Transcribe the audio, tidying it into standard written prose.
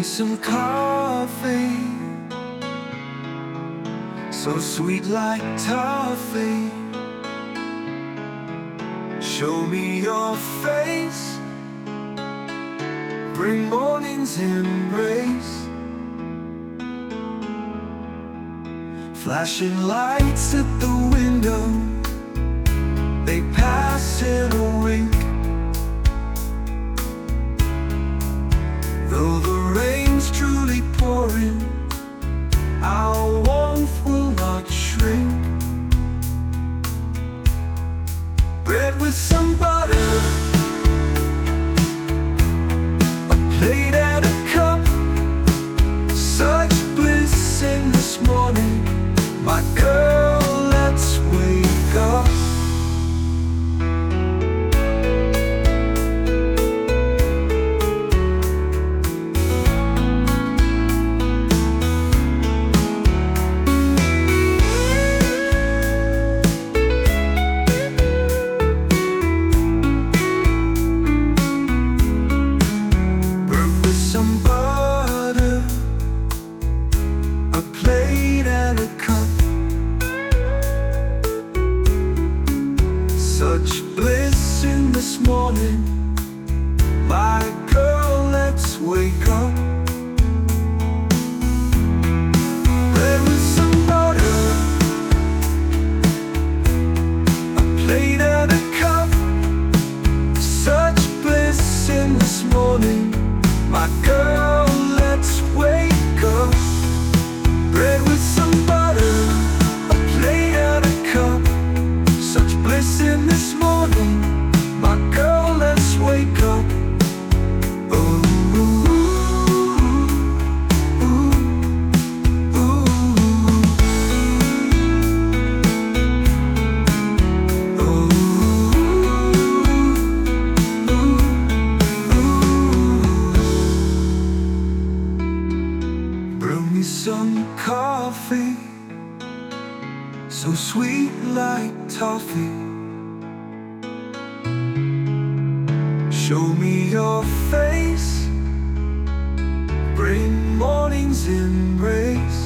some coffee, so sweet like toffee. Show me your face, bring morning's embrace. Flashing lights at the window, they pass in a wink. Though the rain's truly pouring, our warmth will not shrink. Bread with some butter, a plate and a cup, such bliss in this morning. My girl, let's wake up. Some butter, a plate and a cup, such bliss in this morning. My girl, let's wake up. Bread with some butter, a plate and a cup, such bliss in this morning. My girl, let's wake up. Bread with some butter, a plate and a cup, such bliss in this morning. My girl, let's wake up. Ooh, ooh, ooh, ooh, some coffee, so sweet like toffee. Show me your face, bring morning's embrace.